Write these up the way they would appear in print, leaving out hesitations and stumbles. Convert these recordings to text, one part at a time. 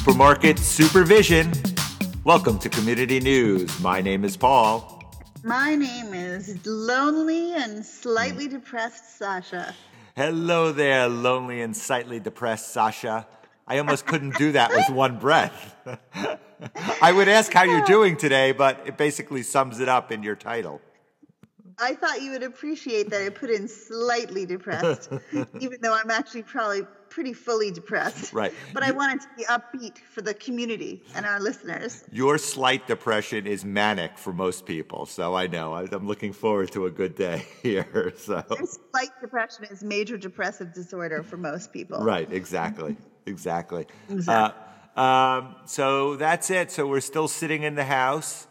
Supermarket Supervision. Welcome to Community News. My name is Paul. My name is lonely and slightly depressed Sasha. Hello there, lonely and slightly depressed Sasha. I almost couldn't do that with one breath. I would ask how you're doing today, but it basically sums it up in your title. I thought you would appreciate that I put in slightly depressed, even though I'm actually probably pretty fully depressed. Right. But I wanted to be upbeat for the community and our listeners. Your slight depression is manic for most people, so I know. I'm looking forward to a good day here. So. Your slight depression is major depressive disorder for most people. Right, exactly. Exactly. Exactly. So that's it. So we're still sitting in the house.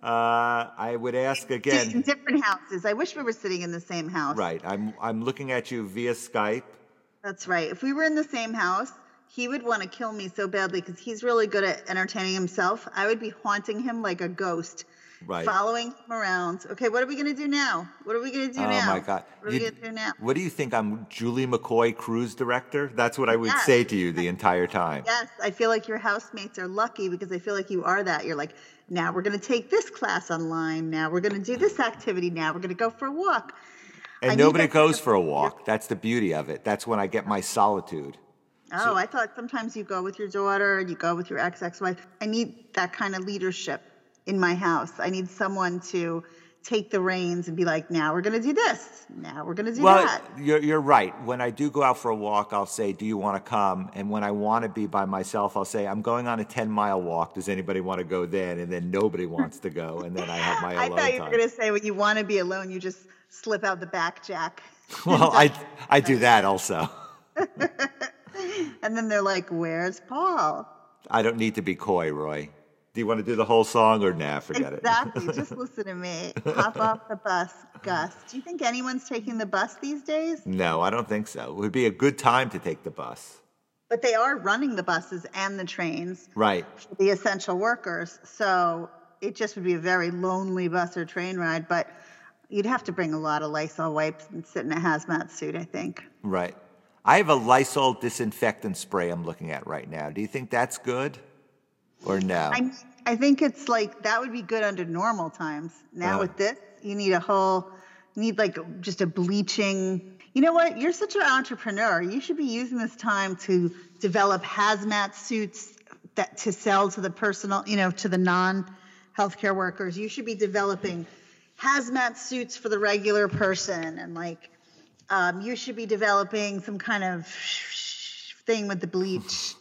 I would ask again. In different houses. I wish we were sitting in the same house. Right. I'm looking at you via Skype. That's right. If we were in the same house, he would want to kill me so badly because he's really good at entertaining himself. I would be haunting him like a ghost. Right. Following him around. Okay, what are we going to do now? What are we going to do now? Oh, my God. What are we going to do now? What do you think? I'm Julie McCoy, cruise director? That's what I would say to you the entire time. Yes, I feel like your housemates are lucky because I feel like you are that. You're like, now we're going to take this class online. Now we're going to do this activity. Now we're going to go for a walk. And nobody goes for a walk. That's the beauty of it. That's when I get my solitude. Oh, I thought sometimes you go with your daughter, you go with your ex-wife. I need that kind of leadership in my house. I need someone to take the reins and be like, now we're going to do this. Now we're going to do that. Well, you're right. When I do go out for a walk, I'll say, do you want to come? And when I want to be by myself, I'll say, I'm going on a 10-mile walk. Does anybody want to go then? And then nobody wants to go. And then I have my alone time. I thought you were going to say, when you want to be alone, you just slip out the back jack. Well, I do that also. And then they're like, where's Paul? I don't need to be coy, Roy. Do you want to do the whole song or nah, forget it? Exactly. Just listen to me. Hop off the bus, Gus. Do you think anyone's taking the bus these days? No, I don't think so. It would be a good time to take the bus. But they are running the buses and the trains. Right. For the essential workers. So it just would be a very lonely bus or train ride. But you'd have to bring a lot of Lysol wipes and sit in a hazmat suit, I think. Right. I have a Lysol disinfectant spray I'm looking at right now. Do you think that's good? Or no? I think it's like that would be good under normal times. Now with this, you need like just a bleaching. You know what? You're such an entrepreneur. You should be using this time to develop hazmat suits to sell to the personal, to the non-healthcare workers. You should be developing hazmat suits for the regular person, and you should be developing some kind of thing with the bleach.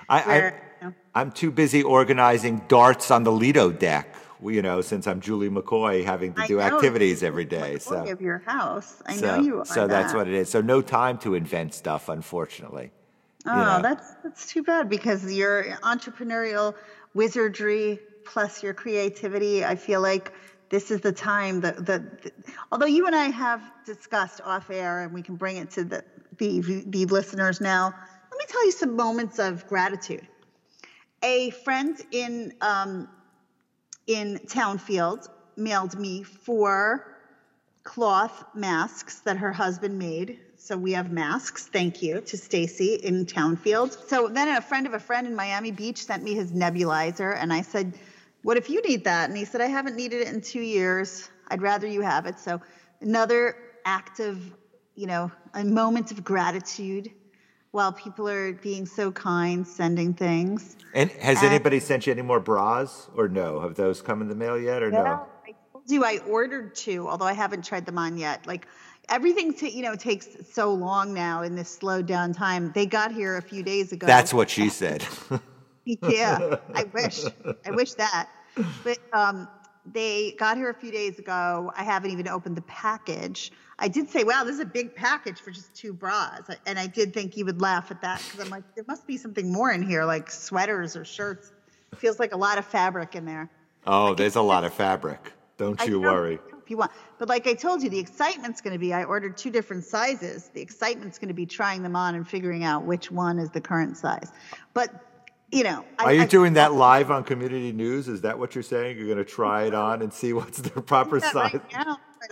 I'm too busy organizing darts on the Lido deck, since I'm Julie McCoy having to do activities every day. So of your house. I know you are. So that's what it is. So no time to invent stuff, unfortunately. Oh, that's too bad because your entrepreneurial wizardry plus your creativity, I feel like this is the time that although you and I have discussed off air and we can bring it to the listeners now, let me tell you some moments of gratitude. A friend in Townfield mailed me 4 cloth masks that her husband made. So we have masks. Thank you to Stacy in Townfield. So then a friend of a friend in Miami Beach sent me his nebulizer, and I said, what if you need that? And he said, I haven't needed it in 2 years. I'd rather you have it. So another act of, a moment of gratitude while people are being so kind, sending things. And has anybody sent you any more bras or no? Have those come in the mail yet or no? I told you I ordered 2, although I haven't tried them on yet. Like everything, takes so long now in this slowed down time. They got here a few days ago. That's what she said. Yeah, I wish that. But they got here a few days ago. I haven't even opened the package. I did say, wow, this is a big package for just 2 bras. And I did think you would laugh at that because I'm like, there must be something more in here, like sweaters or shirts. It feels like a lot of fabric in there. Oh, there's a lot of fabric. Don't you worry. If you want. But like I told you, the excitement's going to be, I ordered 2 different sizes. The excitement's going to be trying them on and figuring out which one is the current size. But Are you doing that live on Community News? Is that what you're saying? You're going to try it on and see what's the proper size? Right now, but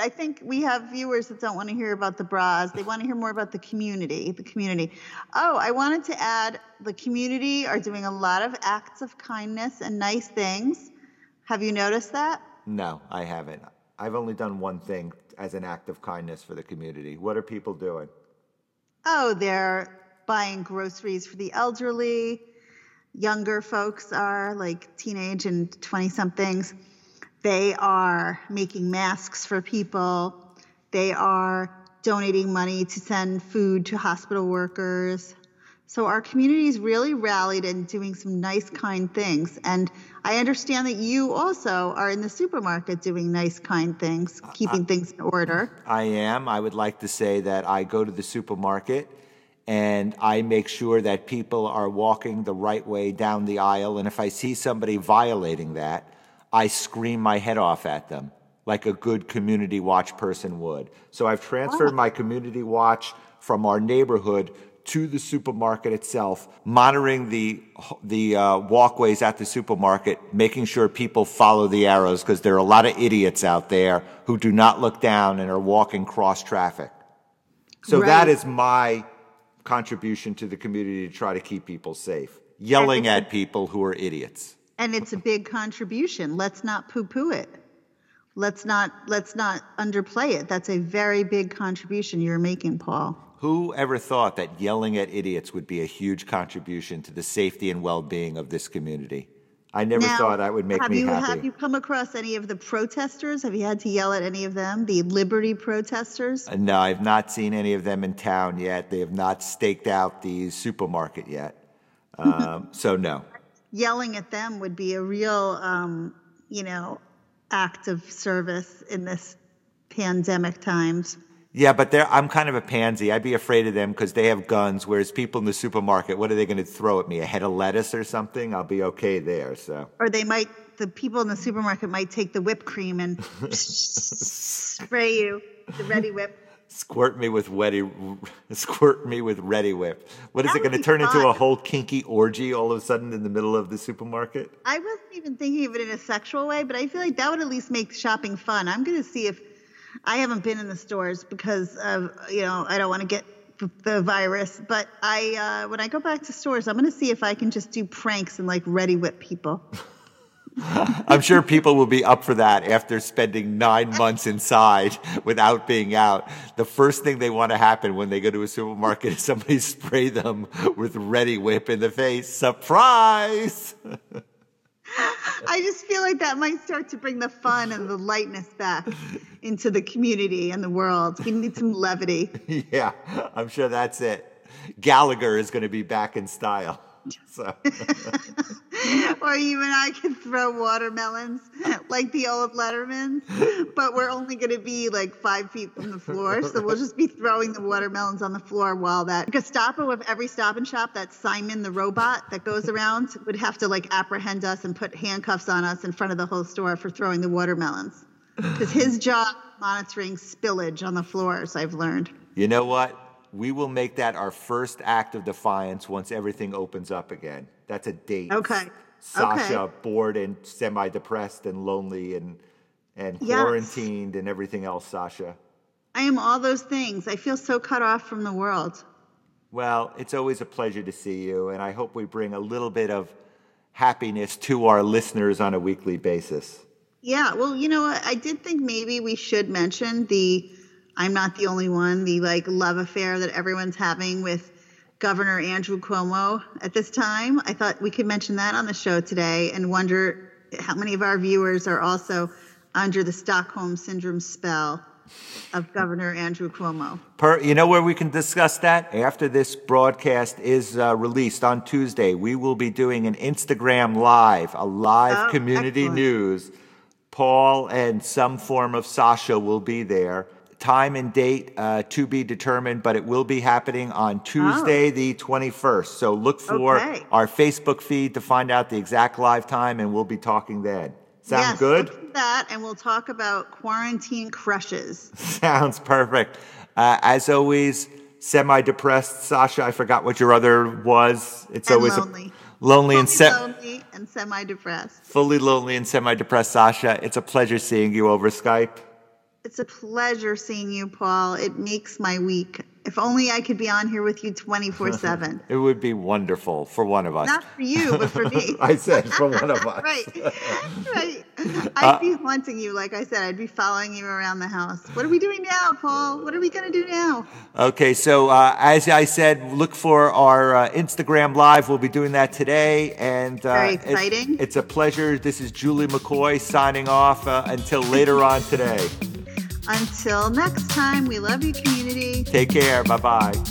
I think we have viewers that don't want to hear about the bras. They want to hear more about the community. The community. Oh, I wanted to add the community are doing a lot of acts of kindness and nice things. Have you noticed that? No, I haven't. I've only done one thing as an act of kindness for the community. What are people doing? Oh, they're buying groceries for the elderly. Younger folks are like teenage and 20-somethings. They are making masks for people. They are donating money to send food to hospital workers. So our community's really rallied and doing some nice, kind things. And I understand that you also are in the supermarket doing nice, kind things, keeping things in order. I am. I would like to say that I go to the supermarket and I make sure that people are walking the right way down the aisle. And if I see somebody violating that, I scream my head off at them like a good community watch person would. So I've transferred my community watch from our neighborhood to the supermarket itself, monitoring the walkways at the supermarket, making sure people follow the arrows because there are a lot of idiots out there who do not look down and are walking cross traffic. So that is my contribution to the community to try to keep people safe, yelling at people who are idiots. And it's a big contribution. Let's not poo-poo it. Let's not underplay it. That's a very big contribution you're making, Paul. Who ever thought that yelling at idiots would be a huge contribution to the safety and well-being of this community? I never thought that would make me happy. Have you come across any of the protesters? Have you had to yell at any of them, the Liberty protesters? No, I've not seen any of them in town yet. They have not staked out the supermarket yet. So no. Yelling at them would be a real, act of service in this pandemic times. Yeah, but I'm kind of a pansy. I'd be afraid of them because they have guns, whereas people in the supermarket, what are they going to throw at me? A head of lettuce or something? I'll be okay there. So. Or the people in the supermarket might take the whipped cream and spray you, the Ready Whip. Squirt me with Ready Whip. What is it going to turn into a whole kinky orgy all of a sudden in the middle of the supermarket? I wasn't even thinking of it in a sexual way, but I feel like that would at least make shopping fun. I'm going to see if I haven't been in the stores because of, I don't want to get the virus. But when I go back to stores, I'm going to see if I can just do pranks and like Ready Whip people. I'm sure people will be up for that after spending 9 months inside without being out. The first thing they want to happen when they go to a supermarket is somebody spray them with Ready Whip in the face. Surprise! I just feel like that might start to bring the fun and the lightness back into the community and the world. We need some levity. Yeah, I'm sure that's it. Gallagher is going to be back in style. So. Or you and I can throw watermelons like the old Lettermans, but we're only going to be like 5 feet from the floor. So we'll just be throwing the watermelons on the floor while that Gestapo of every Stop and Shop, that Simon the robot that goes around, would have to like apprehend us and put handcuffs on us in front of the whole store for throwing the watermelons. Because his job is monitoring spillage on the floors, I've learned. You know what? We will make that our first act of defiance once everything opens up again. That's a date. Okay. Sasha, bored and semi-depressed and lonely and quarantined and everything else, Sasha. I am all those things. I feel so cut off from the world. Well, it's always a pleasure to see you, and I hope we bring a little bit of happiness to our listeners on a weekly basis. Yeah, well, I did think maybe we should mention I'm not the only one, the love affair that everyone's having with Governor Andrew Cuomo at this time. I thought we could mention that on the show today and wonder how many of our viewers are also under the Stockholm Syndrome spell of Governor Andrew Cuomo. You know where we can discuss that? After this broadcast is released on Tuesday, we will be doing an Instagram Live, a live community news. Paul and some form of Sasha will be there. Time and date to be determined, but it will be happening on Tuesday, the 21st. So look for our Facebook feed to find out the exact live time, and we'll be talking then. Sound good? Look for that, and we'll talk about quarantine crushes. Sounds perfect. As always, semi-depressed. Sasha, I forgot what your other was. It's always lonely. Lonely and semi-depressed. Fully lonely and semi-depressed, Sasha. It's a pleasure seeing you over Skype. It's a pleasure seeing you, Paul. It makes my week. If only I could be on here with you 24/7. It would be wonderful for one of us. Not for you, but for me. I said for one of us. Right. I'd be haunting you, like I said. I'd be following you around the house. What are we doing now, Paul? What are we going to do now? Okay, so as I said, look for our Instagram Live. We'll be doing that today. And very exciting. It's a pleasure. This is Julie McCoy signing off until later on today. Until next time, we love you, community. Take care. Bye-bye.